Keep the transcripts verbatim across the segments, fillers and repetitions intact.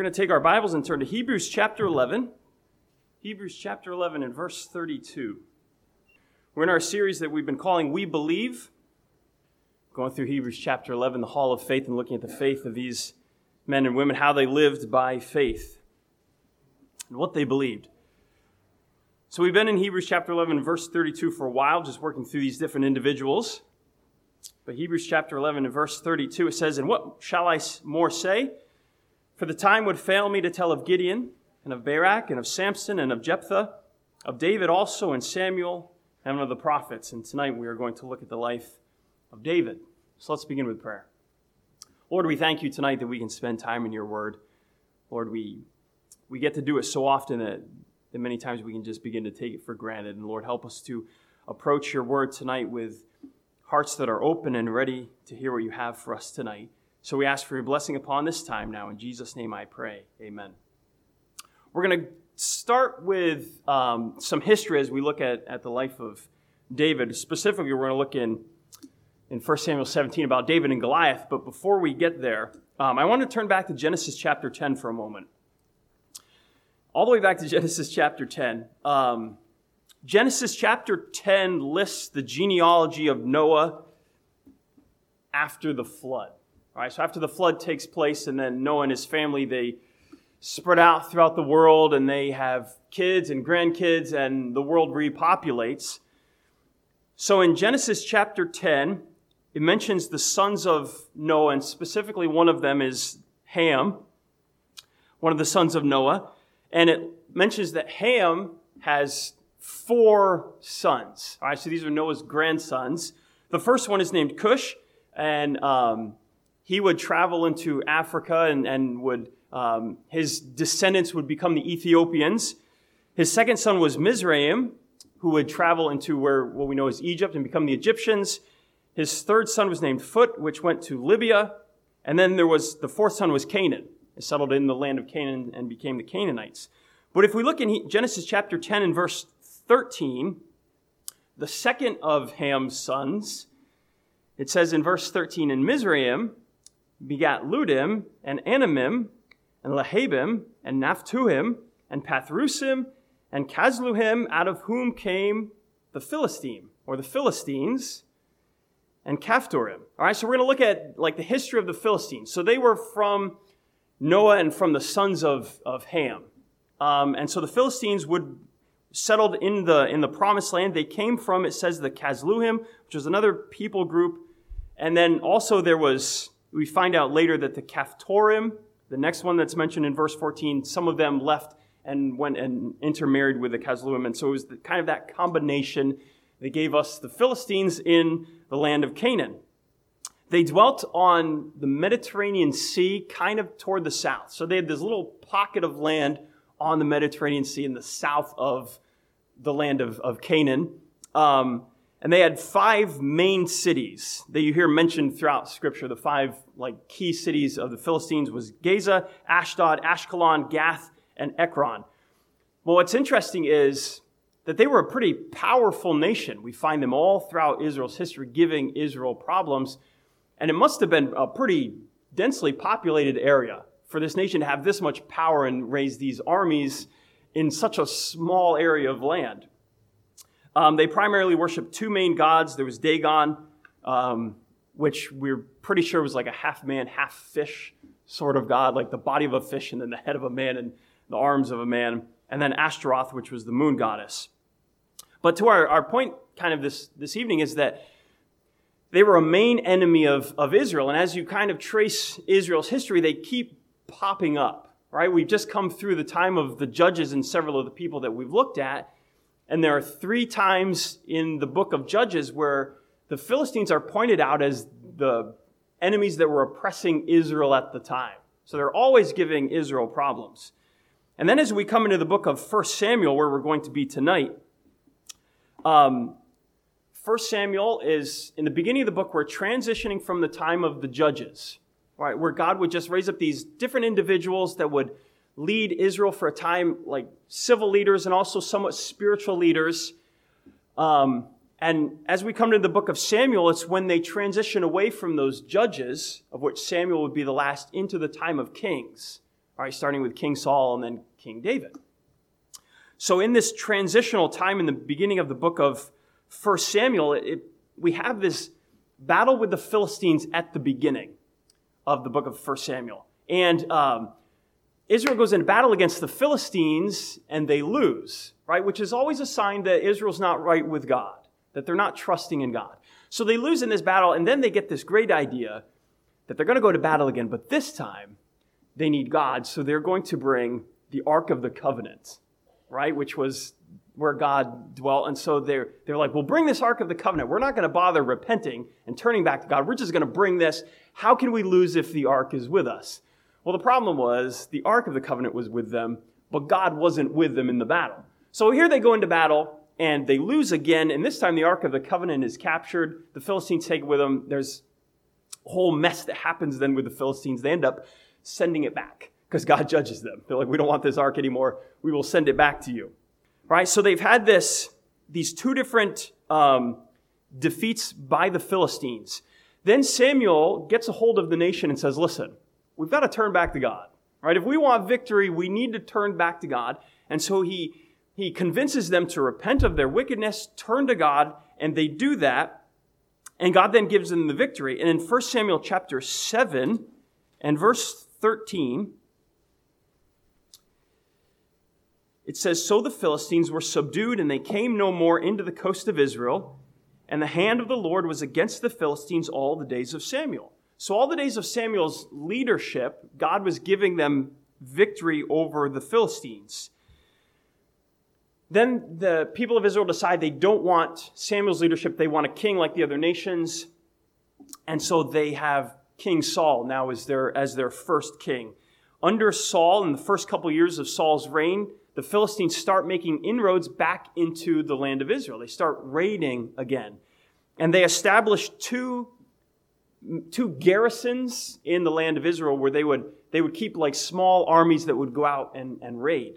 We're going to take our Bibles and turn to Hebrews chapter eleven. Hebrews chapter eleven and verse thirty-two. We're in our series that we've been calling We Believe. Going through Hebrews chapter eleven, the Hall of Faith, and looking at the faith of these men and women, how they lived by faith and what they believed. So we've been in Hebrews chapter eleven, verse thirty-two for a while, just working through these different individuals. But Hebrews chapter eleven and verse thirty-two, it says, "And what shall I more say? For the time would fail me to tell of Gideon, and of Barak, and of Samson, and of Jephthah, of David also, and Samuel, and of the prophets." And tonight we are going to look at the life of David. So let's begin with prayer. Lord, we thank you tonight that we can spend time in your word. Lord, we we get to do it so often that, that many times we can just begin to take it for granted. And Lord, help us to approach your word tonight with hearts that are open and ready to hear what you have for us tonight. So we ask for your blessing upon this time now. In Jesus' name I pray. Amen. We're going to start with um, some history as we look at, at the life of David. Specifically, we're going to look in, in First Samuel seventeen about David and Goliath. But before we get there, um, I want to turn back to Genesis chapter ten for a moment. All the way back to Genesis chapter ten. Um, Genesis chapter ten lists the genealogy of Noah after the flood. All right, so after the flood takes place, and then Noah and his family, they spread out throughout the world, and they have kids and grandkids, and the world repopulates. So in Genesis chapter ten, it mentions the sons of Noah, and specifically one of them is Ham, one of the sons of Noah. And it mentions that Ham has four sons. All right, so these are Noah's grandsons. The first one is named Cush, and um, he would travel into Africa, and, and would um, his descendants would become the Ethiopians. His second son was Mizraim, who would travel into where what we know as Egypt and become the Egyptians. His third son was named Phut, which went to Libya. And then there was the fourth son was Canaan. He settled in the land of Canaan and became the Canaanites. But if we look in Genesis chapter ten and verse thirteen, the second of Ham's sons, it says in verse thirteen, "And Mizraim begat Ludim, and Anamim, and Lehabim, and Naphtuhim, and Pathrusim, and Casluhim, out of whom came the Philistine," or the Philistines, "and Caphtorim." All right, so we're going to look at like the history of the Philistines. So they were from Noah and from the sons of, of Ham. Um, and so the Philistines would settled in the in the promised land. They came from, it says, the Casluhim, which was another people group. And then also there was, we find out later that the Caphtorim, the next one that's mentioned in verse fourteen, some of them left and went and intermarried with the Casluhim. And so it was the, kind of that combination that gave us the Philistines in the land of Canaan. They dwelt on the Mediterranean Sea, kind of toward the south. So they had this little pocket of land on the Mediterranean Sea in the south of the land of, of Canaan. Um, and they had five main cities that you hear mentioned throughout Scripture. The five like key cities of the Philistines was Gaza, Ashdod, Ashkelon, Gath, and Ekron. Well, what's interesting is that they were a pretty powerful nation. We find them all throughout Israel's history giving Israel problems. And it must have been a pretty densely populated area for this nation to have this much power and raise these armies in such a small area of land. Um, they primarily worshiped two main gods. There was Dagon, um, which we're pretty sure was like a half man, half fish sort of god, like the body of a fish and then the head of a man and the arms of a man. And then Ashtaroth, which was the moon goddess. But to our, our point kind of this, this evening is that they were a main enemy of, of Israel. And as you kind of trace Israel's history, they keep popping up, right? We've just come through the time of the judges and several of the people that we've looked at. And there are three times in the book of Judges where the Philistines are pointed out as the enemies that were oppressing Israel at the time. So they're always giving Israel problems. And then as we come into the book of First Samuel, where we're going to be tonight, um, First Samuel is, in the beginning of the book, we're transitioning from the time of the judges, right, where God would just raise up these different individuals that would lead Israel for a time, like civil leaders and also somewhat spiritual leaders. Um, and as we come to the book of Samuel, it's when they transition away from those judges, of which Samuel would be the last, into the time of kings, All right, starting with King Saul and then King David. So in this transitional time in the beginning of the book of First Samuel, it, we have this battle with the Philistines at the beginning of the book of First Samuel. And um, Israel goes into battle against the Philistines and they lose, right? Which is always a sign that Israel's not right with God, that they're not trusting in God. So they lose in this battle, and then they get this great idea that they're going to go to battle again, but this time they need God. So they're going to bring the Ark of the Covenant, right? Which was where God dwelt. And so they're, they're like, we'll bring this Ark of the Covenant. We're not going to bother repenting and turning back to God. We're just going to bring this. How can we lose if the Ark is with us? Well, the problem was the Ark of the Covenant was with them, but God wasn't with them in the battle. So here they go into battle, and they lose again, and this time the Ark of the Covenant is captured. The Philistines take it with them. There's a whole mess that happens then with the Philistines. They end up sending it back because God judges them. They're like, we don't want this Ark anymore. We will send it back to you. Right? So they've had this, these two different um, defeats by the Philistines. Then Samuel gets a hold of the nation and says, listen, we've got to turn back to God. Right? If we want victory, we need to turn back to God. And so he He convinces them to repent of their wickedness, turn to God, and they do that. And God then gives them the victory. And in First Samuel chapter seven and verse thirteen, it says, so the Philistines were subdued, and they came no more into the coast of Israel. And the hand of the Lord was against the Philistines all the days of Samuel. So all the days of Samuel's leadership, God was giving them victory over the Philistines. Then the people of Israel decide they don't want Samuel's leadership. They want a king like the other nations. And so they have King Saul now as their, as their first king. Under Saul, in the first couple years of Saul's reign, the Philistines start making inroads back into the land of Israel. They start raiding again. And they establish two, two garrisons in the land of Israel where they would, they would keep like small armies that would go out and, and raid.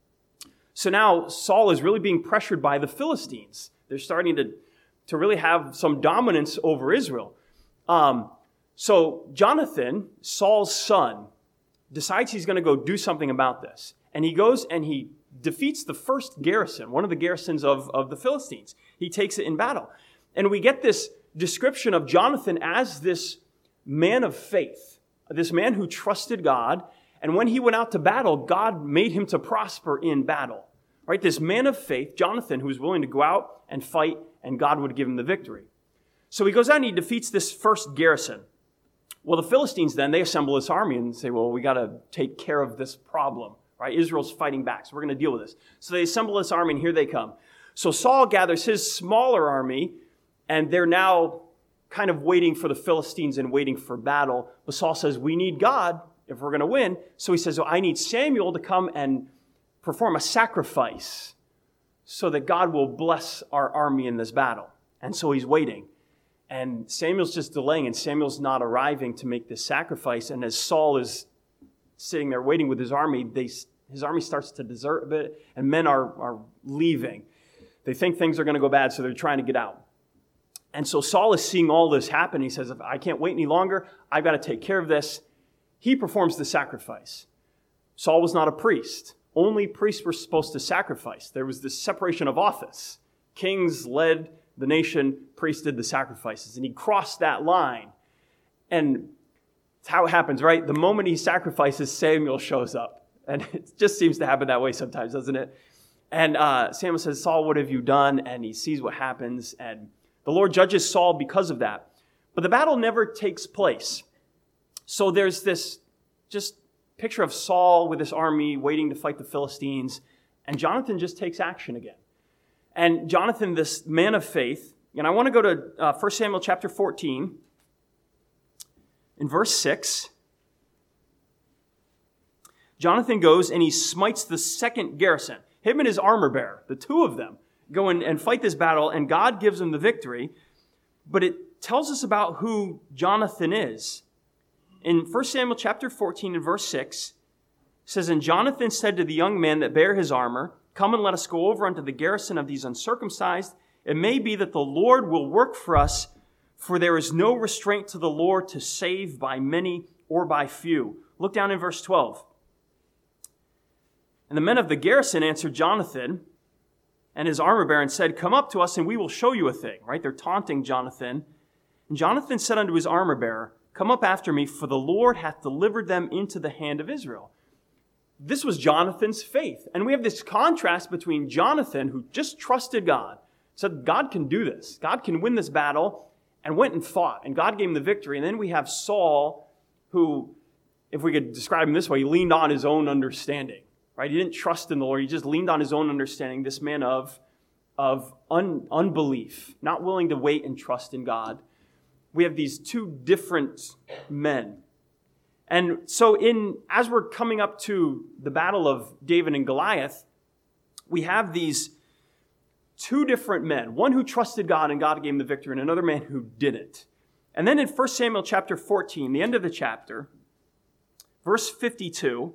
So now Saul is really being pressured by the Philistines. They're starting to, to really have some dominance over Israel. Um, so Jonathan, Saul's son, decides he's going to go do something about this. And he goes and he defeats the first garrison, one of the garrisons of, of the Philistines. He takes it in battle. And we get this description of Jonathan as this man of faith, this man who trusted God. And when he went out to battle, God made him to prosper in battle. Right? This man of faith, Jonathan, who was willing to go out and fight, and God would give him the victory. So he goes out and he defeats this first garrison. Well, the Philistines then, they assemble this army and say, well, we got to take care of this problem. Right? Israel's fighting back, so we're going to deal with this. So they assemble this army, and here they come. So Saul gathers his smaller army, and they're now kind of waiting for the Philistines and waiting for battle. But Saul says, we need God if we're going to win. So he says, well, I need Samuel to come and perform a sacrifice so that God will bless our army in this battle. And so he's waiting. And Samuel's just delaying, and Samuel's not arriving to make this sacrifice. And as Saul is sitting there waiting with his army, they, his army starts to desert a bit, and men are, are leaving. They think things are going to go bad, so they're trying to get out. And so Saul is seeing all this happen. He says, I can't wait any longer. I've got to take care of this. He performs the sacrifice. Saul was not a priest. Only priests were supposed to sacrifice. There was this separation of office. Kings led the nation, priests did the sacrifices. And he crossed that line. And it's how it happens, right? The moment he sacrifices, Samuel shows up. And it just seems to happen that way sometimes, doesn't it? And uh, Samuel says, Saul, what have you done? And he sees what happens. And the Lord judges Saul because of that. But the battle never takes place. So there's this just picture of Saul with his army waiting to fight the Philistines, and Jonathan just takes action again. And Jonathan, this man of faith, and I want to go to uh, First Samuel chapter fourteen, in verse six. Jonathan goes and he smites the second garrison. Him and his armor bearer, the two of them, go in and fight this battle, and God gives them the victory. But it tells us about who Jonathan is. In First Samuel chapter fourteen and verse six, it says, and Jonathan said to the young man that bare his armor, come and let us go over unto the garrison of these uncircumcised. It may be that the Lord will work for us, for there is no restraint to the Lord to save by many or by few. Look down in verse twelve. And the men of the garrison answered Jonathan and his armor bearer and said, come up to us and we will show you a thing. Right? They're taunting Jonathan. And Jonathan said unto his armor bearer, come up after me, for the Lord hath delivered them into the hand of Israel. This was Jonathan's faith. And we have this contrast between Jonathan, who just trusted God, said God can do this. God can win this battle, and went and fought. And God gave him the victory. And then we have Saul, who, if we could describe him this way, he leaned on his own understanding. Right? He didn't trust in the Lord. He just leaned on his own understanding. This man of, of un, unbelief, not willing to wait and trust in God. We have these two different men. And so in as we're coming up to the battle of David and Goliath, we have these two different men. One who trusted God and God gave him the victory, and another man who didn't. And then in First Samuel chapter fourteen, the end of the chapter, verse fifty-two,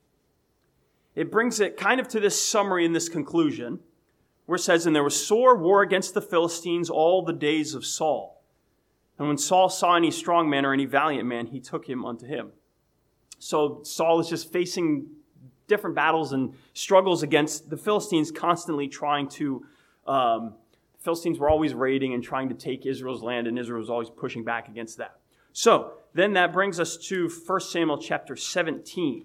it brings it kind of to this summary and this conclusion, where it says, and there was sore war against the Philistines all the days of Saul. And when Saul saw any strong man or any valiant man, he took him unto him. So Saul is just facing different battles and struggles against the Philistines, constantly trying to, um, the Philistines were always raiding and trying to take Israel's land, and Israel was always pushing back against that. So then that brings us to First Samuel chapter seventeen.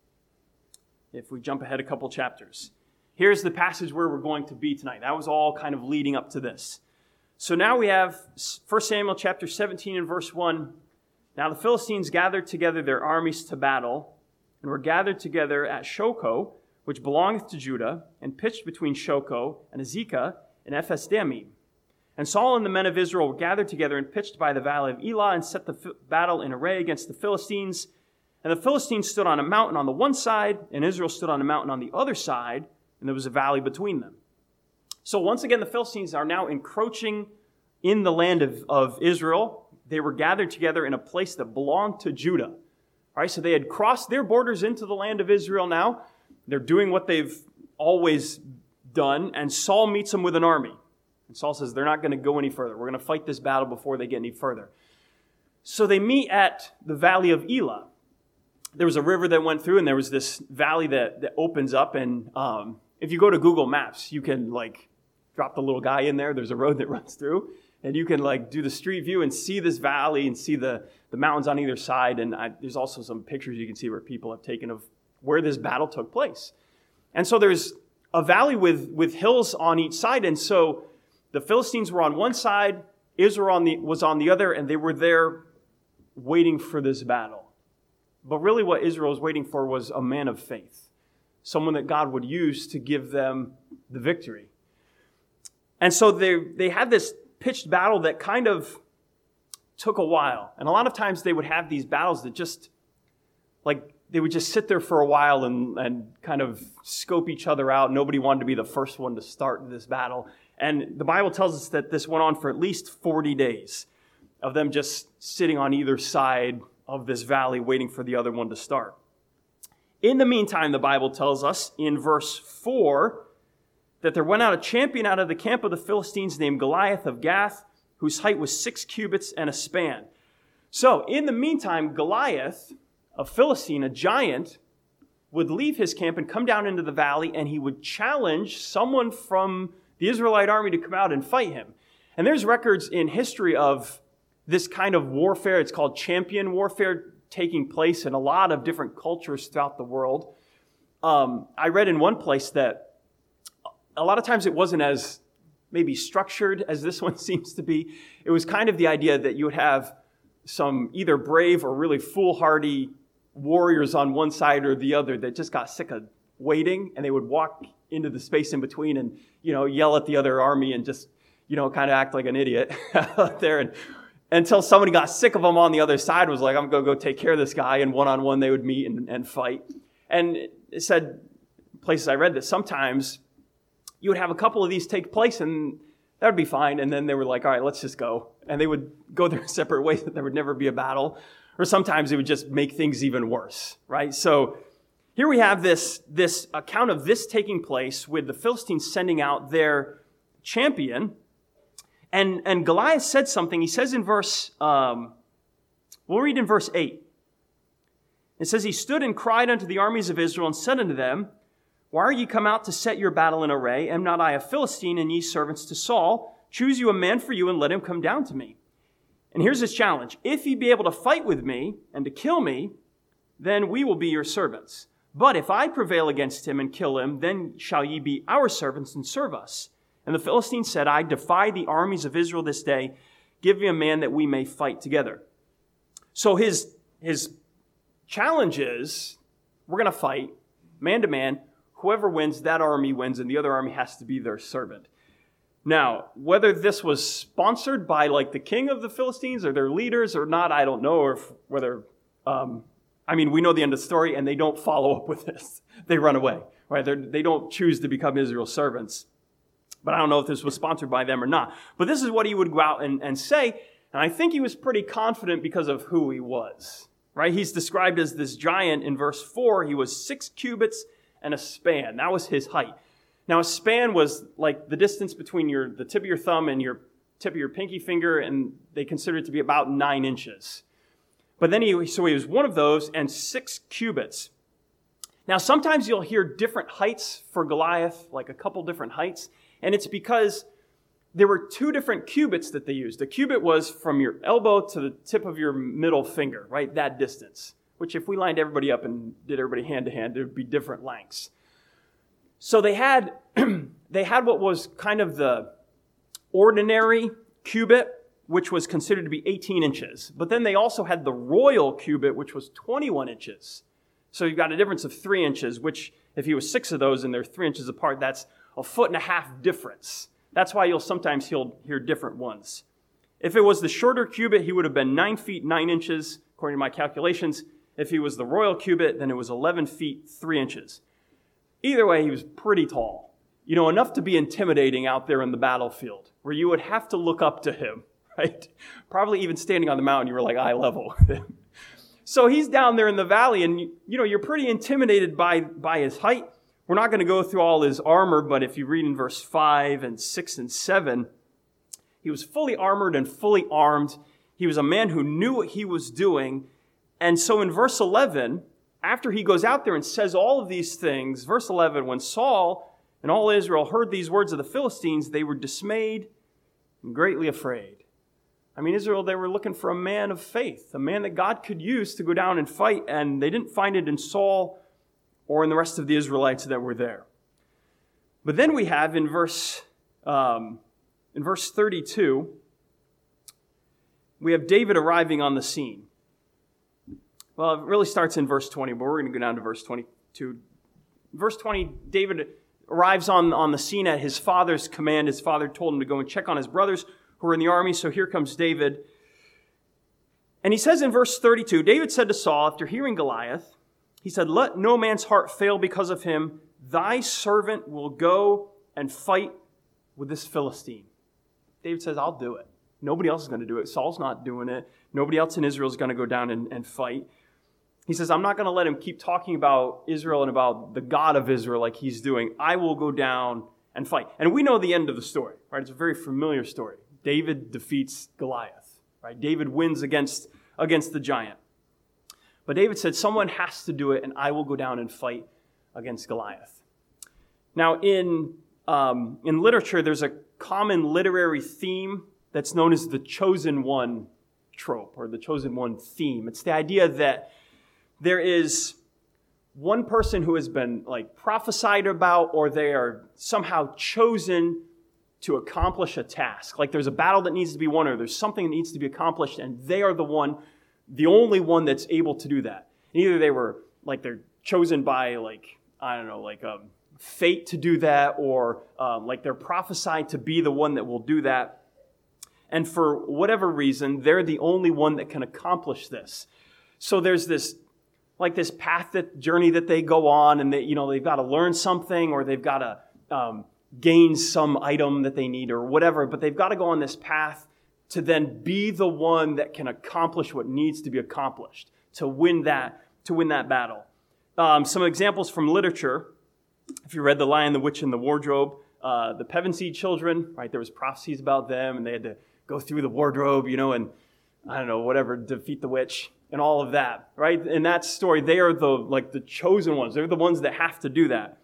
If we jump ahead a couple chapters. Here's the passage where we're going to be tonight. That was all kind of leading up to this. So now we have First Samuel chapter seventeen and verse one. Now the Philistines gathered together their armies to battle, and were gathered together at Shochoh, which belongeth to Judah, and pitched between Shochoh and Azekah and Ephes-dammim. And Saul and the men of Israel were gathered together and pitched by the valley of Elah, and set the f- battle in array against the Philistines. And the Philistines stood on a mountain on the one side, and Israel stood on a mountain on the other side, and there was a valley between them. So once again, the Philistines are now encroaching in the land of, of Israel. They were gathered together in a place that belonged to Judah. All right, so they had crossed their borders into the land of Israel now. They're doing what they've always done, and Saul meets them with an army. And Saul says, they're not going to go any further. We're going to fight this battle before they get any further. So they meet at the valley of Elah. There was a river that went through, and there was this valley that, that opens up, and um, if you go to Google Maps, you can like drop the little guy in there. There's a road that runs through, and you can like do the street view and see this valley and see the, the mountains on either side. And I, there's also some pictures you can see where people have taken of where this battle took place. And so there's a valley with, with hills on each side. And so the Philistines were on one side, Israel on the, was on the other, and they were there waiting for this battle. But really what Israel was waiting for was a man of faith, someone that God would use to give them the victory. And so they they had this pitched battle that kind of took a while. And a lot of times they would have these battles that just, like, they would just sit there for a while and, and kind of scope each other out. Nobody wanted to be the first one to start this battle. And the Bible tells us that this went on for at least forty days of them just sitting on either side of this valley waiting for the other one to start. In the meantime, the Bible tells us in verse four that there went out a champion out of the camp of the Philistines named Goliath of Gath, whose height was six cubits and a span. So, in the meantime, Goliath, a Philistine, a giant, would leave his camp and come down into the valley, and he would challenge someone from the Israelite army to come out and fight him. And there's records in history of this kind of warfare. It's called champion warfare, taking place in a lot of different cultures throughout the world. Um, I read in one place that a lot of times it wasn't as maybe structured as this one seems to be. It was kind of the idea that you would have some either brave or really foolhardy warriors on one side or the other that just got sick of waiting, and they would walk into the space in between and, you know, yell at the other army and just, you know, kind of act like an idiot out there. And until somebody got sick of them on the other side, was like, I'm going to go take care of this guy. And one-on-one they would meet and, and fight. And it said, places I read, that sometimes you would have a couple of these take place and that would be fine. And then they were like, all right, let's just go. And they would go their separate ways, that there would never be a battle. Or sometimes it would just make things even worse, right? So here we have this, this account of this taking place with the Philistines sending out their champion. And, and Goliath said something. He says in verse, um, we'll read in verse eight. It says, he stood and cried unto the armies of Israel and said unto them, Why are ye come out to set your battle in array? Am not I a Philistine, and ye servants to Saul? Choose you a man for you, and let him come down to me. And here's his challenge. If ye be able to fight with me, and to kill me, then we will be your servants. But if I prevail against him and kill him, then shall ye be our servants and serve us. And the Philistine said, I defy the armies of Israel this day. Give me a man that we may fight together. So his, his challenge is, we're going to fight man to man. Whoever wins, that army wins, and the other army has to be their servant. Now, whether this was sponsored by like the king of the Philistines or their leaders or not, I don't know, or if, whether, um, I mean, we know the end of the story, and they don't follow up with this. They run away, right? They're, they don't choose to become Israel's servants. But I don't know if this was sponsored by them or not. But this is what he would go out and, and say, and I think he was pretty confident because of who he was, right? He's described as this giant in verse four. He was six cubits and a span. That was his height. Now, a span was like the distance between your the tip of your thumb and your tip of your pinky finger, and they considered it to be about nine inches. But then he, so he was one of those and six cubits. Now, sometimes you'll hear different heights for Goliath, like a couple different heights, and it's because there were two different cubits that they used. A cubit was from your elbow to the tip of your middle finger, right? That distance, which if we lined everybody up and did everybody hand to hand, it would be different lengths. So they had they had what was kind of the ordinary cubit, which was considered to be eighteen inches. But then they also had the royal cubit, which was twenty-one inches. So you've got a difference of three inches, which if he was six of those and they're three inches apart, that's a foot and a half difference. That's why you'll sometimes hear different ones. If it was the shorter cubit, he would have been nine feet, nine inches, according to my calculations. If he was the royal cubit, then it was eleven feet, three inches. Either way, he was pretty tall. You know, enough to be intimidating out there in the battlefield, where you would have to look up to him, right? Probably even standing on the mountain, you were like eye level with him. So he's down there in the valley, and you know, you're pretty intimidated by, by his height. We're not going to go through all his armor, but if you read in verse five and six and seven, he was fully armored and fully armed. He was a man who knew what he was doing. And so in verse eleven, after he goes out there and says all of these things, verse eleven, when Saul and all Israel heard these words of the Philistines, they were dismayed and greatly afraid. I mean, Israel, they were looking for a man of faith, a man that God could use to go down and fight, and they didn't find it in Saul or in the rest of the Israelites that were there. But then we have in verse um, in verse thirty-two, we have David arriving on the scene. Well, it really starts in verse twenty, but we're going to go down to verse twenty-two. Verse twenty, David arrives on, on the scene at his father's command. His father told him to go and check on his brothers who were in the army, so here comes David. And he says in verse thirty-two, David said to Saul, after hearing Goliath, he said, let no man's heart fail because of him. Thy servant will go and fight with this Philistine. David says, I'll do it. Nobody else is going to do it. Saul's not doing it. Nobody else in Israel is going to go down and, and fight. He says, I'm not going to let him keep talking about Israel and about the God of Israel like he's doing. I will go down and fight. And we know the end of the story, right? It's a very familiar story. David defeats Goliath, right? David wins against, against the giant. But David said, someone has to do it, and I will go down and fight against Goliath. Now, in, um, in literature, there's a common literary theme that's known as the chosen one trope, or the chosen one theme. It's the idea that there is one person who has been like prophesied about, or they are somehow chosen to accomplish a task. Like there's a battle that needs to be won, or there's something that needs to be accomplished, and they are the one, the only one that's able to do that. And either they were like they're chosen by like, I don't know, like um, fate to do that, or um, like they're prophesied to be the one that will do that. And for whatever reason, they're the only one that can accomplish this. So there's this, like this path, that journey that they go on, and they, you know, they've got to learn something, or they've got to um, gain some item that they need, or whatever. But they've got to go on this path to then be the one that can accomplish what needs to be accomplished to win that, to win that battle. Um, some examples from literature. If you read The Lion, the Witch, and the Wardrobe, uh, the Pevensey children, right? There was prophecies about them, and they had to go through the wardrobe, you know, and I don't know, whatever, defeat the witch and all of that, right? In that story, they are the like the chosen ones. They're the ones that have to do that.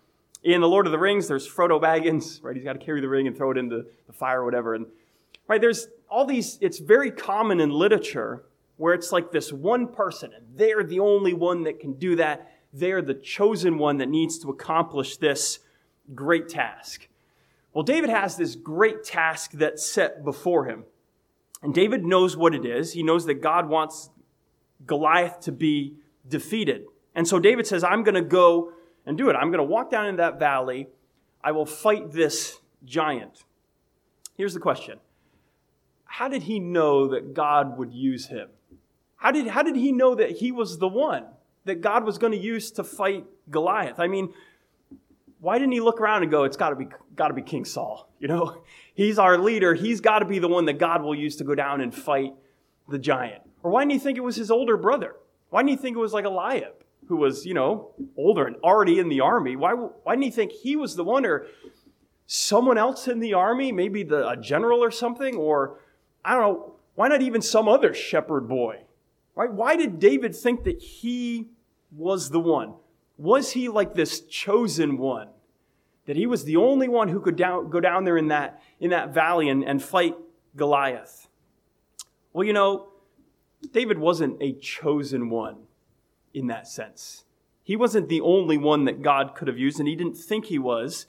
In The Lord of the Rings, there's Frodo Baggins, right? He's got to carry the ring and throw it into the fire or whatever. And right, there's all these, it's very common in literature where it's like this one person, and they're the only one that can do that. They're the chosen one that needs to accomplish this great task. Well, David has this great task that's set before him. And David knows what it is. He knows that God wants Goliath to be defeated. And so David says, I'm going to go and do it. I'm going to walk down in that valley. I will fight this giant. Here's the question. How did he know that God would use him? How did, how did he know that he was the one that God was going to use to fight Goliath? I mean, why didn't he look around and go, it's got to be got to be King Saul? You know, he's our leader. He's got to be the one that God will use to go down and fight the giant. Or why didn't he think it was his older brother? Why didn't he think it was like Eliab, who was, you know, older and already in the army? Why, why didn't he think he was the one, or someone else in the army, maybe the, a general or something? Or, I don't know, why not even some other shepherd boy? Right? Why did David think that he was the one? Was he like this chosen one? That he was the only one who could down, go down there in that, in that valley and, and fight Goliath? Well, you know, David wasn't a chosen one in that sense. He wasn't the only one that God could have used, and he didn't think he was.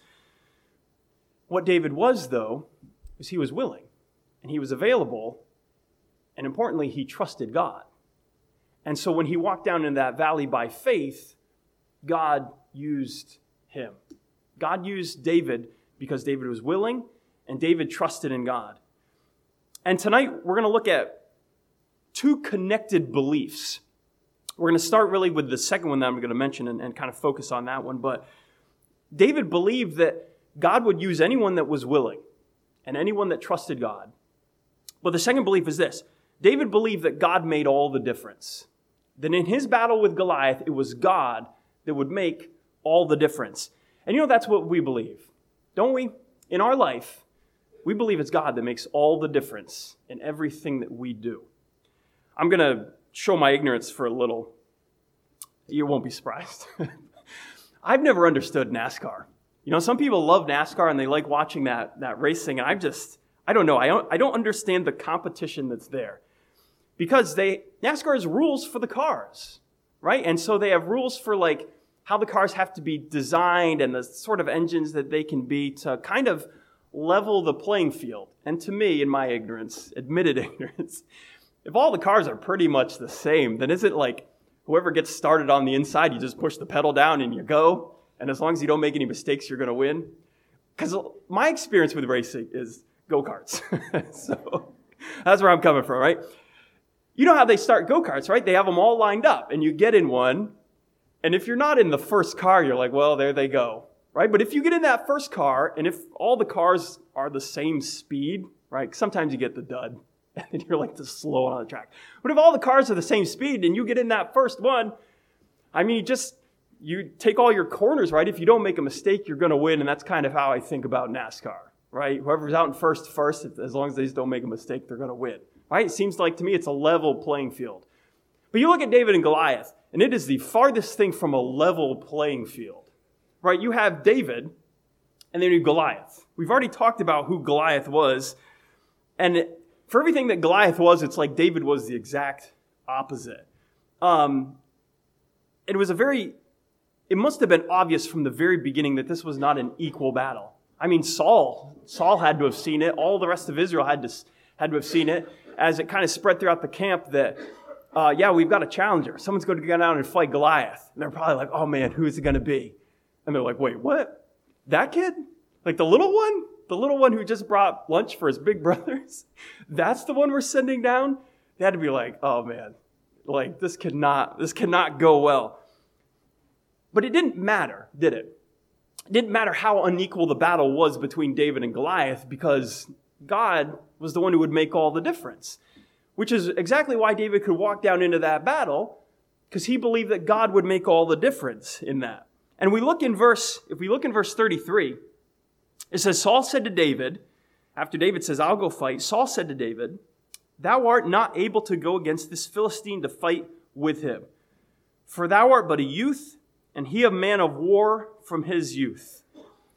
What David was, though, was he was willing, and he was available, and importantly, he trusted God. And so when he walked down in that valley by faith, God used him. God used David because David was willing and David trusted in God. And tonight we're going to look at two connected beliefs. We're going to start really with the second one that I'm going to mention and, and kind of focus on that one. But David believed that God would use anyone that was willing and anyone that trusted God. But the second belief is this. David believed that God made all the difference. That in his battle with Goliath, it was God that would make all the difference. And you know, that's what we believe, don't we? In our life, we believe it's God that makes all the difference in everything that we do. I'm going to show my ignorance for a little. You won't be surprised. I've never understood NASCAR. You know, some people love NASCAR and they like watching that, that racing. And I just, I don't know. I don't, I don't understand the competition that's there. Because they NASCAR has rules for the cars, right? And so they have rules for like how the cars have to be designed and the sort of engines that they can be to kind of level the playing field. And to me, in my ignorance, admitted ignorance, if all the cars are pretty much the same, then is it like whoever gets started on the inside, you just push the pedal down and you go? And as long as you don't make any mistakes, you're going to win? Because my experience with racing is go-karts. So that's where I'm coming from, right? You know how they start go-karts, right? They have them all lined up, and you get in one, and if you're not in the first car, you're like, well, there they go, right? But if you get in that first car, and if all the cars are the same speed, right? Sometimes you get the dud, and then you're like just slow on the track. But if all the cars are the same speed, and you get in that first one, I mean, you just, you take all your corners, right? If you don't make a mistake, you're going to win, and that's kind of how I think about NASCAR, right? Whoever's out in first, first, as long as they just don't make a mistake, they're going to win. Right? It seems like to me it's a level playing field. But you look at David and Goliath, and it is the farthest thing from a level playing field. Right? You have David, and then you have Goliath. We've already talked about who Goliath was. And for everything that Goliath was, it's like David was the exact opposite. Um, it was a very, it must have been obvious from the very beginning that this was not an equal battle. I mean, Saul, Saul had to have seen it. All the rest of Israel had to, had to have seen it. As it kind of spread throughout the camp that, uh, yeah, we've got a challenger. Someone's going to go down and fight Goliath. And they're probably like, oh man, who is it going to be? And they're like, wait, what? That kid? Like the little one? The little one who just brought lunch for his big brothers? That's the one we're sending down? They had to be like, oh man, like this cannot, this cannot go well. But it didn't matter, did it? It didn't matter how unequal the battle was between David and Goliath, because God was the one who would make all the difference, which is exactly why David could walk down into that battle, because he believed that God would make all the difference in that. And we look in verse, if we look in verse thirty-three, it says, Saul said to David, after David says, I'll go fight, Saul said to David, thou art not able to go against this Philistine to fight with him, for thou art but a youth, and he a man of war from his youth.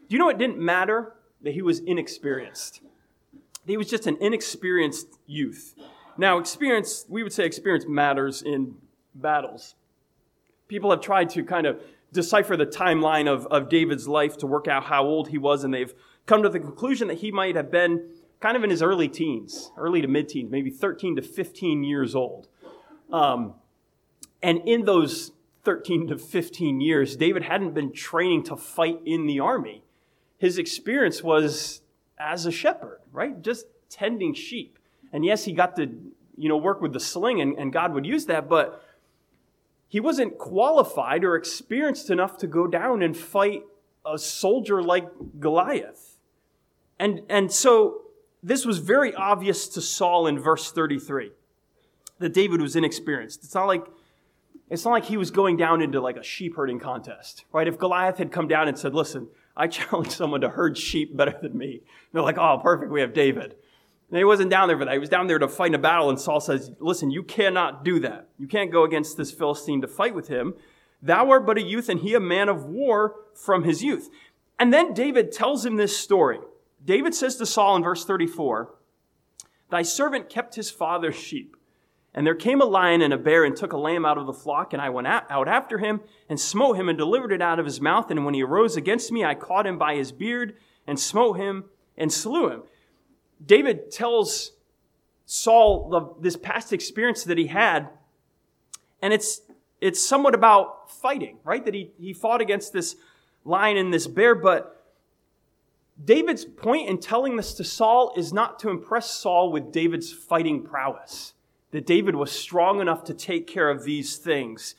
Do you know it didn't matter that he was inexperienced? He was just an inexperienced youth. Now, experience, we would say experience matters in battles. People have tried to kind of decipher the timeline of, of David's life to work out how old he was, and they've come to the conclusion that he might have been kind of in his early teens, early to mid-teens, maybe thirteen to fifteen years old. Um, and in those thirteen to fifteen years, David hadn't been training to fight in the army. His experience was as a shepherd, right? Just tending sheep. And yes, he got to, you know, work with the sling, and, and God would use that, but he wasn't qualified or experienced enough to go down and fight a soldier like Goliath. And, and so this was very obvious to Saul in verse thirty-three, that David was inexperienced. It's not like, it's not like he was going down into like a sheep herding contest, right? If Goliath had come down and said, listen, I challenge someone to herd sheep better than me. They're like, oh, perfect, we have David. And he wasn't down there for that. He was down there to fight in a battle, and Saul says, listen, you cannot do that. You can't go against this Philistine to fight with him. Thou art but a youth, and he a man of war from his youth. And then David tells him this story. David says to Saul in verse thirty-four, thy servant kept his father's sheep, and there came a lion and a bear and took a lamb out of the flock, and I went out after him and smote him and delivered it out of his mouth. And when he arose against me, I caught him by his beard and smote him and slew him. David tells Saul the, this past experience that he had, and it's it's somewhat about fighting, right? That he, he fought against this lion and this bear, but David's point in telling this to Saul is not to impress Saul with David's fighting prowess, that David was strong enough to take care of these things.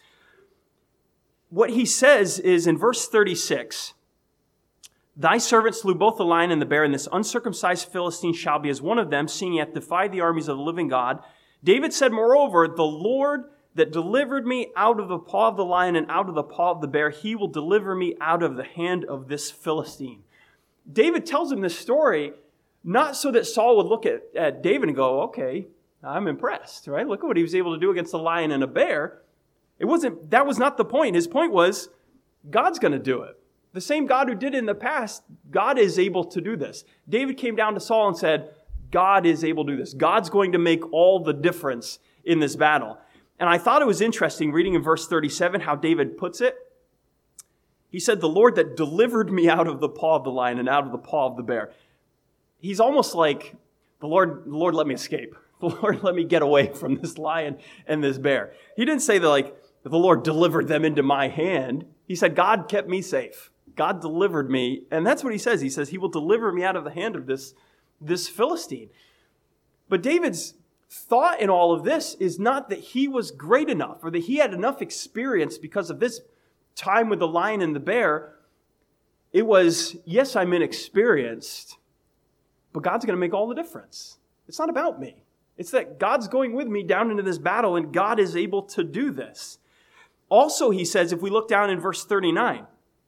What he says is in verse thirty-six, thy servant slew both the lion and the bear, and this uncircumcised Philistine shall be as one of them, seeing he hath defied the armies of the living God. David said, moreover, the Lord that delivered me out of the paw of the lion and out of the paw of the bear, he will deliver me out of the hand of this Philistine. David tells him this story not so that Saul would look at, at David and go, okay, I'm impressed, right? Look at what he was able to do against a lion and a bear. It wasn't, that was not the point. His point was, God's going to do it. The same God who did it in the past, God is able to do this. David came down to Saul and said, God is able to do this. God's going to make all the difference in this battle. And I thought it was interesting reading in verse thirty-seven how David puts it. He said, the Lord that delivered me out of the paw of the lion and out of the paw of the bear. He's almost like, the Lord, the Lord let me escape. The Lord let me get away from this lion and this bear. He didn't say that like, the Lord delivered them into my hand. He said, God kept me safe. God delivered me. And that's what he says. He says, he will deliver me out of the hand of this, this Philistine. But David's thought in all of this is not that he was great enough or that he had enough experience because of this time with the lion and the bear. It was, yes, I'm inexperienced, but God's going to make all the difference. It's not about me. It's that God's going with me down into this battle, and God is able to do this. Also, he says, if we look down in verse thirty-nine,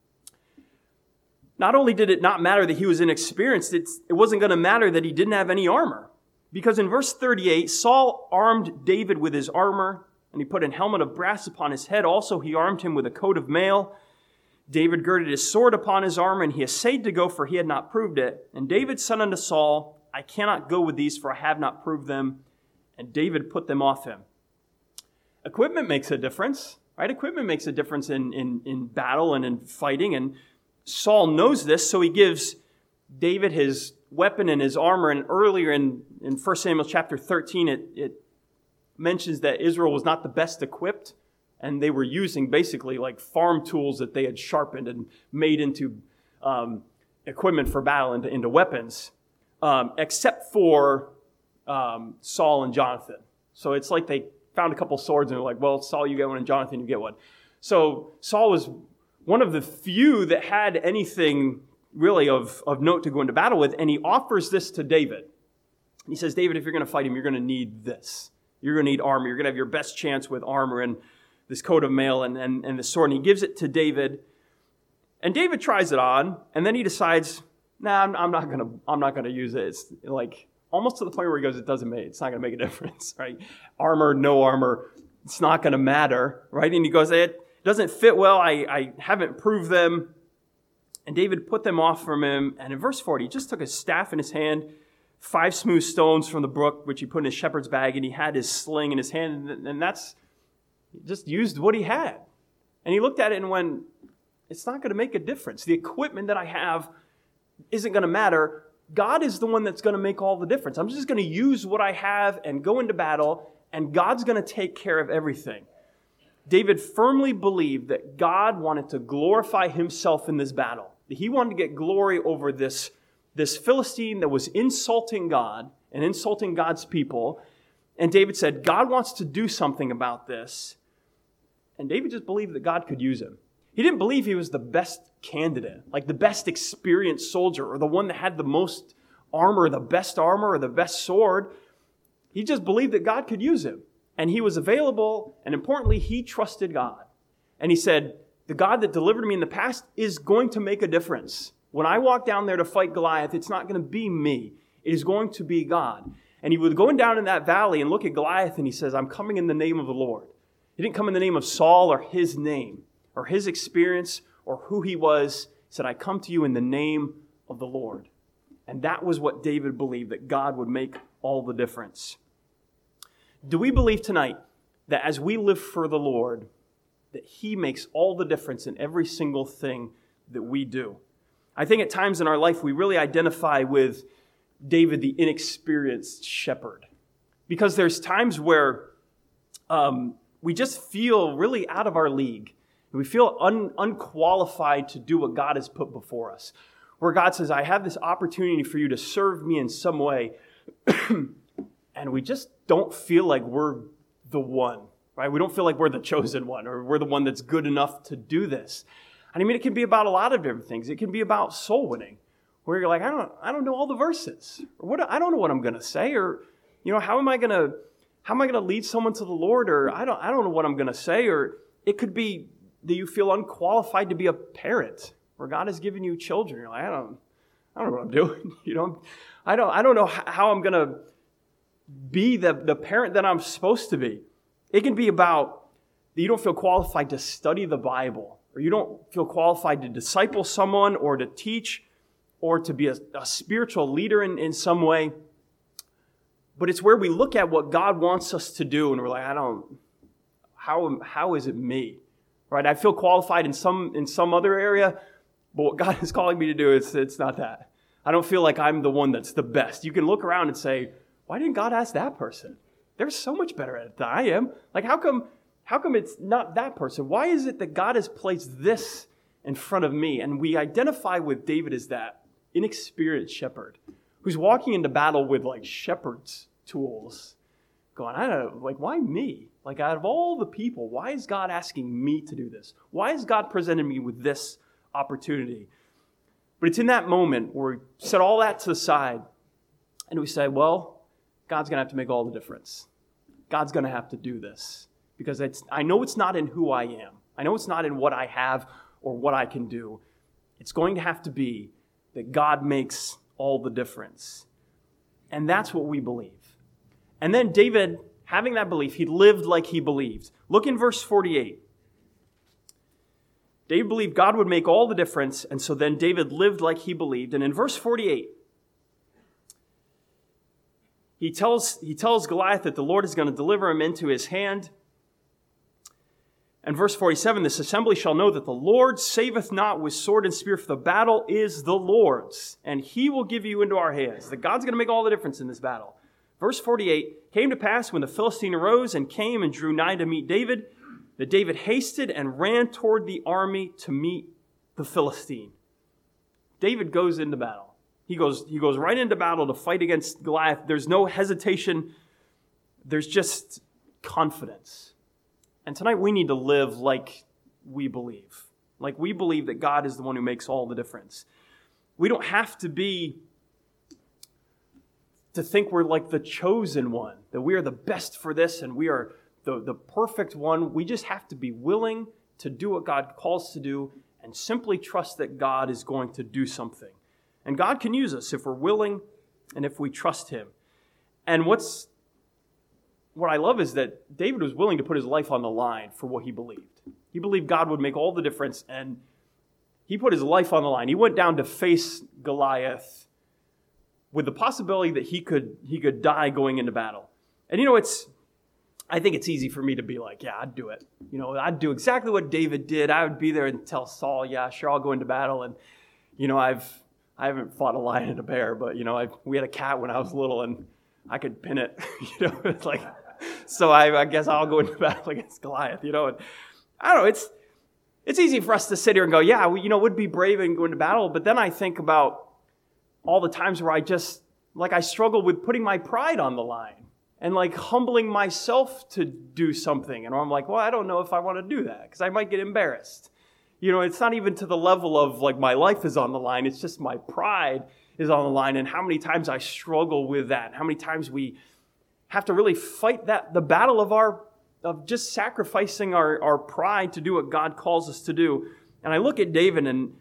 not only did it not matter that he was inexperienced, it's, it wasn't going to matter that he didn't have any armor. Because in verse thirty-eight, Saul armed David with his armor, and he put an helmet of brass upon his head. Also, he armed him with a coat of mail. David girded his sword upon his arm, and he essayed to go, for he had not proved it. And David said unto Saul, I cannot go with these, for I have not proved them. And David put them off him. Equipment makes a difference, right? Equipment makes a difference in, in, in battle and in fighting. And Saul knows this, so he gives David his weapon and his armor. And earlier in, in First Samuel chapter thirteen, it, it mentions that Israel was not the best equipped. And they were using basically like farm tools that they had sharpened and made into um, equipment for battle, into, into weapons. Um, except for um, Saul and Jonathan. So it's like they found a couple swords and they're like, well, Saul, you get one, and Jonathan, you get one. So Saul was one of the few that had anything really of, of note to go into battle with, and he offers this to David. He says, David, if you're going to fight him, you're going to need this. You're going to need armor. You're going to have your best chance with armor and this coat of mail and, and, and the sword. And he gives it to David. And David tries it on, and then he decides, nah, I'm, I'm not going to I'm not going to use it. It's like almost to the point where he goes, it doesn't make, it's not going to make a difference, right? Armor, no armor, it's not going to matter, right? And he goes, it doesn't fit well. I, I haven't proved them. And David put them off from him. And in verse forty, he just took a staff in his hand, five smooth stones from the brook, which he put in his shepherd's bag, and he had his sling in his hand. And that's, he just used what he had. And he looked at it and went, it's not going to make a difference. The equipment that I have isn't going to matter. God is the one that's going to make all the difference. I'm just going to use what I have and go into battle, and God's going to take care of everything. David firmly believed that God wanted to glorify himself in this battle. That he wanted to get glory over this, this Philistine that was insulting God and insulting God's people. And David said, God wants to do something about this. And David just believed that God could use him. He didn't believe he was the best candidate, like the best experienced soldier or the one that had the most armor, the best armor, or the best sword. He just believed that God could use him. And he was available, and importantly, he trusted God. And he said, the God that delivered me in the past is going to make a difference. When I walk down there to fight Goliath, it's not going to be me. It is going to be God. And he was going down in that valley and look at Goliath, and he says, I'm coming in the name of the Lord. He didn't come in the name of Saul or his name or his experience or who he was. He said, I come to you in the name of the Lord. And that was what David believed, that God would make all the difference. Do we believe tonight that as we live for the Lord, that he makes all the difference in every single thing that we do? I think at times in our life we really identify with David, the inexperienced shepherd, because there's times where um, we just feel really out of our league. We feel un- unqualified to do what God has put before us, where God says, I have this opportunity for you to serve me in some way. And we just don't feel like we're the one, right? We don't feel like we're the chosen one or we're the one that's good enough to do this. And I mean, it can be about a lot of different things. It can be about soul winning, where you're like, I don't, I don't know all the verses, or what, I don't know what I'm going to say, or, you know, how am I going to, how am I going to lead someone to the Lord, or I don't, I don't know what I'm going to say, or it could be that you feel unqualified to be a parent, where God has given you children. You're like, I don't, I don't know what I'm doing. You know, I don't, I don't know how I'm going to be the, the parent that I'm supposed to be. It can be about that you don't feel qualified to study the Bible, or you don't feel qualified to disciple someone or to teach or to be a, a spiritual leader in, in some way. But it's where we look at what God wants us to do and we're like, I don't, how, how is it me? Right? I feel qualified in some, in some other area, but what God is calling me to do, it's, it's not that. I don't feel like I'm the one that's the best. You can look around and say, why didn't God ask that person? They're so much better at it than I am. Like, how come, how come it's not that person? Why is it that God has placed this in front of me? And we identify with David as that inexperienced shepherd who's walking into battle with like shepherd's tools, going, I don't know, like, why me? Like, out of all the people, why is God asking me to do this? Why has God presented me with this opportunity? But it's in that moment where we set all that to the side and we say, well, God's going to have to make all the difference. God's going to have to do this because it's, I know it's not in who I am. I know it's not in what I have or what I can do. It's going to have to be that God makes all the difference. And that's what we believe. And then David, having that belief, he lived like he believed. Look in verse forty-eight. David believed God would make all the difference, and so then David lived like he believed. And in verse forty-eight, He tells, he tells Goliath that the Lord is going to deliver him into his hand. And verse forty-seven, this assembly shall know that the Lord saveth not with sword and spear, for the battle is the Lord's, and he will give you into our hands. That God's going to make all the difference in this battle. Verse forty-eight, came to pass when the Philistine arose and came and drew nigh to meet David, that David hasted and ran toward the army to meet the Philistine. David goes into battle. He goes, he goes right into battle to fight against Goliath. There's no hesitation. There's just confidence. And tonight we need to live like we believe. Like we believe that God is the one who makes all the difference. We don't have to be, to think we're like the chosen one, that we are the best for this and we are the, the perfect one. We just have to be willing to do what God calls to do and simply trust that God is going to do something. And God can use us if we're willing and if we trust him. And what's what I love is that David was willing to put his life on the line for what he believed. He believed God would make all the difference, and He put his life on the line. He went down to face Goliath with the possibility that he could he could die going into battle. And you know, it's I think it's easy for me to be like, yeah, I'd do it. You know, I'd do exactly what David did. I would be there and tell Saul, yeah, sure, I'll go into battle. And you know, I've I haven't fought a lion and a bear, but you know, I we had a cat when I was little, and I could pin it. You know, it's like, so I, I guess I'll go into battle against Goliath. You know, and I don't know. It's it's easy for us to sit here and go, yeah, we, you know, would be brave and go into battle. But then I think about all the times where I just like I struggle with putting my pride on the line and like humbling myself to do something, and I'm like, well, I don't know if I want to do that because I might get embarrassed. You know, it's not even to the level of like my life is on the line. It's just my pride is on the line, and how many times I struggle with that. How many times we have to really fight that, the battle of our, of just sacrificing our, our pride to do what God calls us to do. And I look at David, and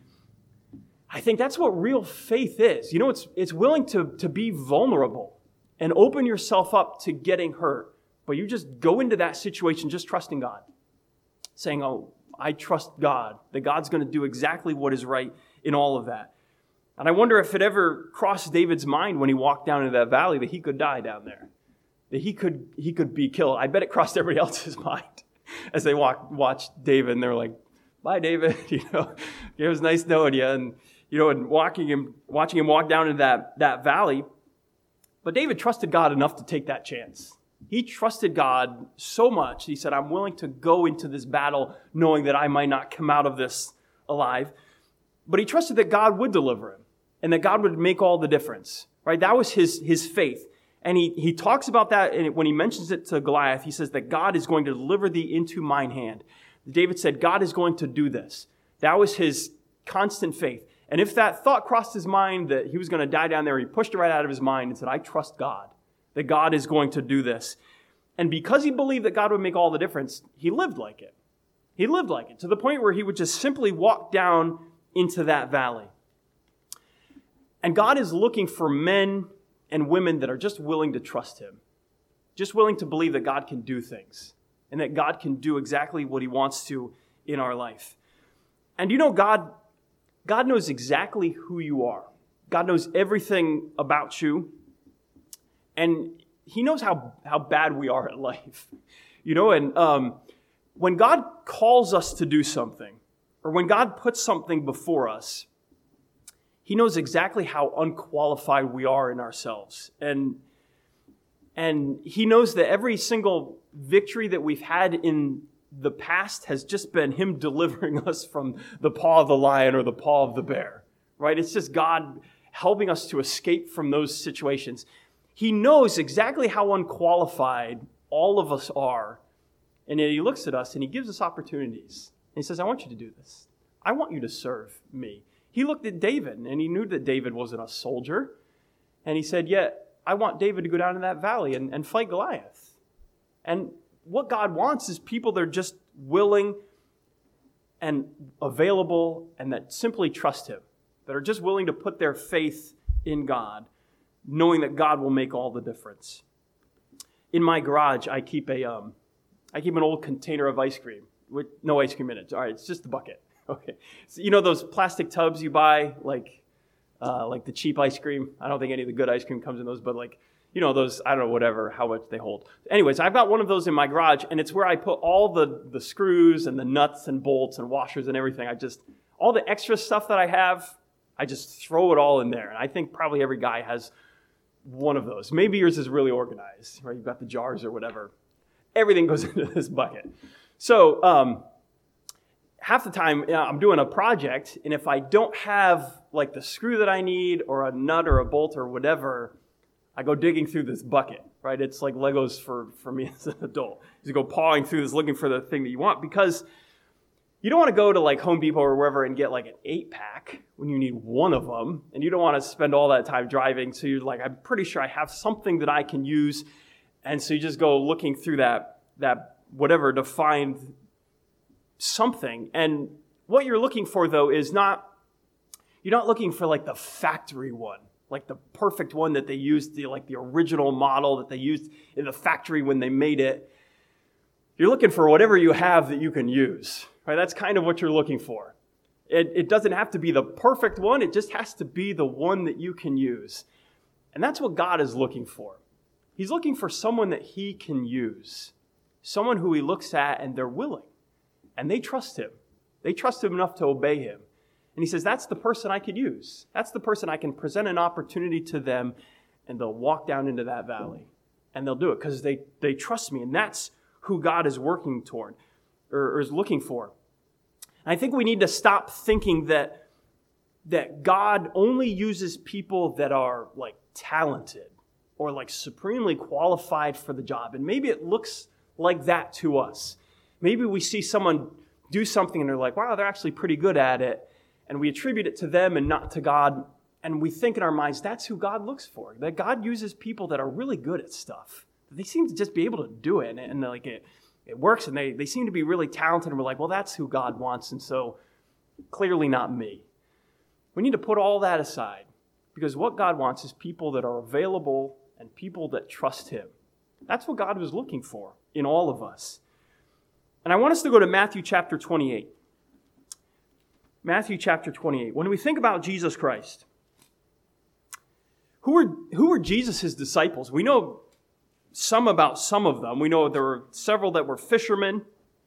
I think that's what real faith is. You know, it's it's willing to, to be vulnerable and open yourself up to getting hurt. But you just go into that situation just trusting God, saying, oh, I trust God, that God's going to do exactly what is right in all of that. And I wonder if it ever crossed David's mind when he walked down into that valley that he could die down there, that he could he could be killed. I bet it crossed everybody else's mind as they walked, watched David, and they're like, bye, David. You know, it was nice knowing you. And, you know, and walking him, watching him walk down into that, that valley. But David trusted God enough to take that chance. He trusted God so much. He said, I'm willing to go into this battle knowing that I might not come out of this alive. But he trusted that God would deliver him and that God would make all the difference, right? That was his, his faith. And he, he talks about that, and when he mentions it to Goliath, he says that God is going to deliver thee into mine hand. David said, God is going to do this. That was his constant faith. And if that thought crossed his mind that he was going to die down there, he pushed it right out of his mind and said, I trust God, that God is going to do this. And because he believed that God would make all the difference, he lived like it. He lived like it to the point where he would just simply walk down into that valley. And God is looking for men and women that are just willing to trust him, just willing to believe that God can do things and that God can do exactly what he wants to in our life. And you know, God, God knows exactly who you are. God knows everything about you. And he knows how, how bad we are at life. You know, and um, when God calls us to do something, or when God puts something before us, he knows exactly how unqualified we are in ourselves. And, and he knows that every single victory that we've had in the past has just been him delivering us from the paw of the lion or the paw of the bear, right? It's just God helping us to escape from those situations. He knows exactly how unqualified all of us are. And yet he looks at us and he gives us opportunities. And he says, I want you to do this. I want you to serve me. He looked at David and he knew that David wasn't a soldier. And he said, yeah, I want David to go down in that valley and, and fight Goliath. And what God wants is people that are just willing and available and that simply trust him, that are just willing to put their faith in God, knowing that God will make all the difference. In my garage, I keep a, um, I keep an old container of ice cream with no ice cream in it. All right, it's just the bucket. Okay, so you know those plastic tubs you buy, like, uh, like the cheap ice cream. I don't think any of the good ice cream comes in those, but like, you know those. I don't know, whatever, how much they hold. Anyways, I've got one of those in my garage, and it's where I put all the the screws and the nuts and bolts and washers and everything. I just all the extra stuff that I have, I just throw it all in there. And I think probably every guy has one of those. Maybe yours is really organized, right? You've got the jars or whatever. Everything goes into this bucket. So um, half the time you know, I'm doing a project, and if I don't have like the screw that I need or a nut or a bolt or whatever, I go digging through this bucket, right? It's like Legos for, for me as an adult. You go pawing through this looking for the thing that you want, because you don't want to go to like Home Depot or wherever and get like an eight pack when you need one of them, and you don't want to spend all that time driving. So you're like, I'm pretty sure I have something that I can use. And so you just go looking through that, that whatever to find something. And what you're looking for, though, is not, you're not looking for like the factory one, like the perfect one that they used, the, like the original model that they used in the factory when they made it. You're looking for whatever you have that you can use, right? That's kind of what you're looking for. It, it doesn't have to be the perfect one. It just has to be the one that you can use. And that's what God is looking for. He's looking for someone that he can use. Someone who he looks at and they're willing. And they trust him. They trust him enough to obey him. And he says, that's the person I could use. That's the person I can present an opportunity to them, and they'll walk down into that valley. And they'll do it because they, they trust me. And that's who God is working toward or, or is looking for. And I think we need to stop thinking that, that God only uses people that are like talented or like supremely qualified for the job. And maybe it looks like that to us. Maybe we see someone do something and they're like, wow, they're actually pretty good at it. And we attribute it to them and not to God. And we think in our minds, that's who God looks for. That God uses people that are really good at stuff. They seem to just be able to do it. And, and like it, it works. And they, they seem to be really talented. And we're like, well, that's who God wants. And so clearly not me. We need to put all that aside. Because what God wants is people that are available and people that trust him. That's what God was looking for in all of us. And I want us to go to Matthew chapter twenty-eight. Matthew chapter twenty-eight. When we think about Jesus Christ, who were, who were Jesus' disciples? We know some about some of them. We know there were several that were fishermen.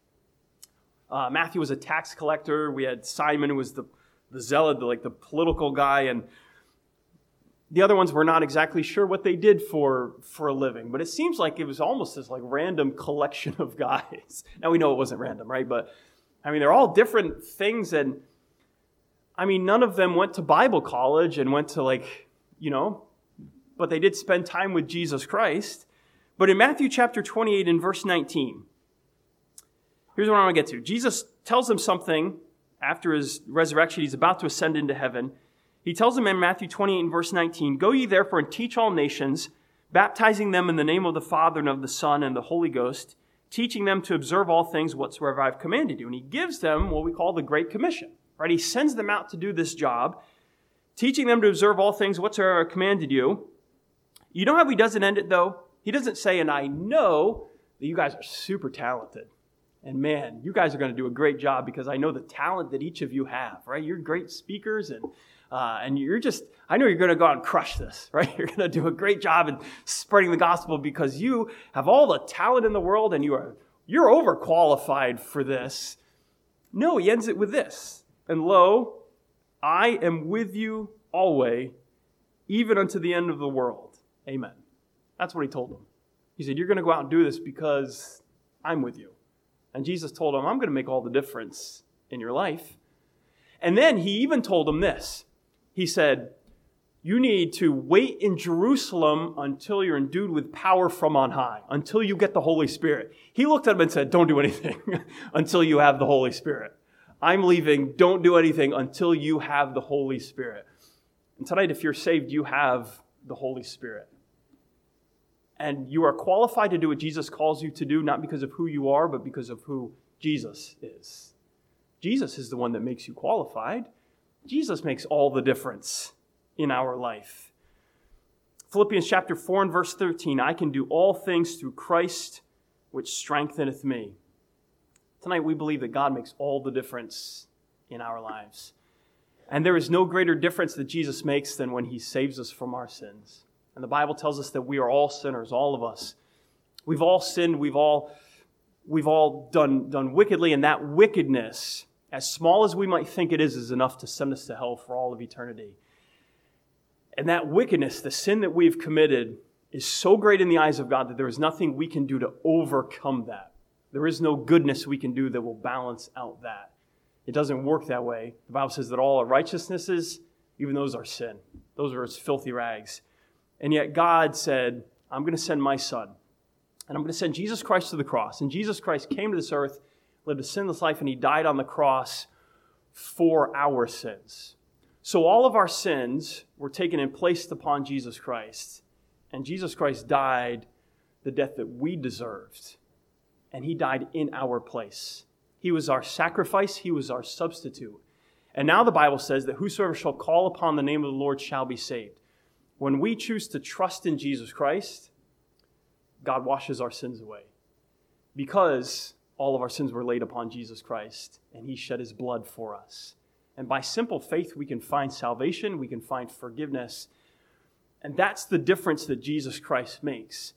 Uh, Matthew was a tax collector. We had Simon, who was the, the zealot, the, like the political guy. And the other ones were not exactly sure what they did for, for a living. But it seems like it was almost this like random collection of guys. Now we know it wasn't random, right? But I mean, they're all different things. And I mean, none of them went to Bible college and went to like, you know, but they did spend time with Jesus Christ. But in Matthew chapter twenty-eight and verse nineteen, here's what I want to get to. Jesus tells them something after his resurrection. He's about to ascend into heaven. He tells them in Matthew twenty-eight and verse nineteen, go ye therefore and teach all nations, baptizing them in the name of the Father and of the Son and the Holy Ghost, teaching them to observe all things whatsoever I've commanded you. And he gives them what we call the Great Commission. Right? He sends them out to do this job, teaching them to observe all things whatsoever I commanded you. You know how he doesn't end it, though? He doesn't say, and I know that you guys are super talented. And man, you guys are going to do a great job because I know the talent that each of you have, right? You're great speakers and uh, and you're just, I know you're going to go out and crush this, right? You're going to do a great job in spreading the gospel because you have all the talent in the world and you are, you're overqualified for this. No, he ends it with this. And lo, I am with you always, even unto the end of the world. Amen. That's what he told them. He said, you're going to go out and do this because I'm with you. And Jesus told him, I'm going to make all the difference in your life. And then he even told them this. He said, you need to wait in Jerusalem until you're endued with power from on high, until you get the Holy Spirit. He looked at him and said, don't do anything until you have the Holy Spirit. I'm leaving. Don't do anything until you have the Holy Spirit. And tonight, if you're saved, you have the Holy Spirit. And you are qualified to do what Jesus calls you to do, not because of who you are, but because of who Jesus is. Jesus is the one that makes you qualified. Jesus makes all the difference in our life. Philippians chapter four and verse thirteen, I can do all things through Christ, which strengtheneth me. Tonight we believe that God makes all the difference in our lives. And there is no greater difference that Jesus makes than when he saves us from our sins. And the Bible tells us that we are all sinners, all of us. We've all sinned, we've all, we've all done, done wickedly, and that wickedness, as small as we might think it is, is enough to send us to hell for all of eternity. And that wickedness, the sin that we've committed, is so great in the eyes of God that there is nothing we can do to overcome that. There is no goodness we can do that will balance out that. It doesn't work that way. The Bible says that all our righteousnesses, even those are sin. Those are as filthy rags. And yet God said, I'm going to send my son. And I'm going to send Jesus Christ to the cross. And Jesus Christ came to this earth, lived a sinless life, and he died on the cross for our sins. So all of our sins were taken and placed upon Jesus Christ. And Jesus Christ died the death that we deserved. And he died in our place. He was our sacrifice. He was our substitute. And now the Bible says that whosoever shall call upon the name of the Lord shall be saved. When we choose to trust in Jesus Christ, God washes our sins away. Because all of our sins were laid upon Jesus Christ, and he shed his blood for us. And by simple faith, we can find salvation, we can find forgiveness. And that's the difference that Jesus Christ makes.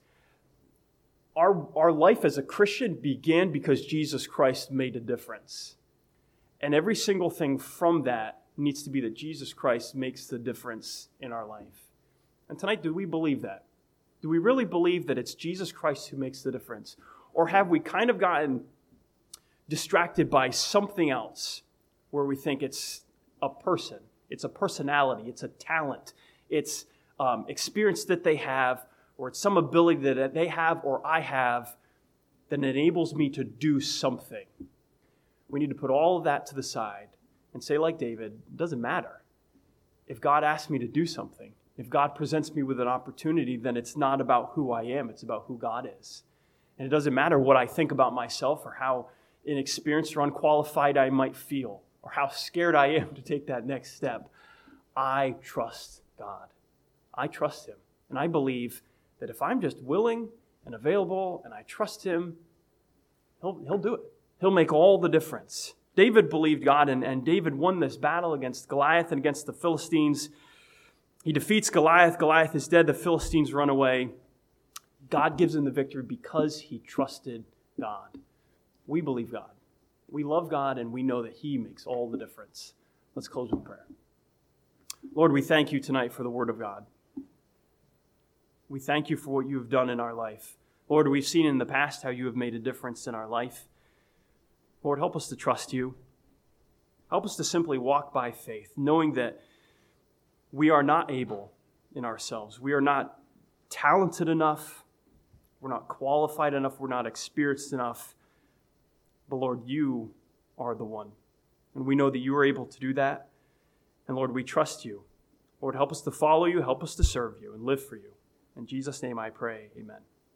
Our, our life as a Christian began because Jesus Christ made a difference. And every single thing from that needs to be that Jesus Christ makes the difference in our life. And tonight, do we believe that? Do we really believe that it's Jesus Christ who makes the difference? Or have we kind of gotten distracted by something else where we think it's a person, it's a personality, it's a talent, it's um, experience that they have, or it's some ability that they have or I have that enables me to do something? We need to put all of that to the side and say, like David, it doesn't matter. If God asks me to do something, if God presents me with an opportunity, then it's not about who I am, it's about who God is. And it doesn't matter what I think about myself or how inexperienced or unqualified I might feel or how scared I am to take that next step. I trust God. I trust Him. And I believe that if I'm just willing and available and I trust Him, He'll, he'll do it. He'll make all the difference. David believed God, and, and David won this battle against Goliath and against the Philistines. He defeats Goliath. Goliath is dead. The Philistines run away. God gives him the victory because he trusted God. We believe God. We love God, and we know that He makes all the difference. Let's close with prayer. Lord, we thank You tonight for the Word of God. We thank You for what You have done in our life. Lord, we've seen in the past how You have made a difference in our life. Lord, help us to trust You. Help us to simply walk by faith, knowing that we are not able in ourselves. We are not talented enough. We're not qualified enough. We're not experienced enough. But Lord, You are the one. And we know that You are able to do that. And Lord, we trust You. Lord, help us to follow You. Help us to serve You and live for You. In Jesus' name I pray, amen.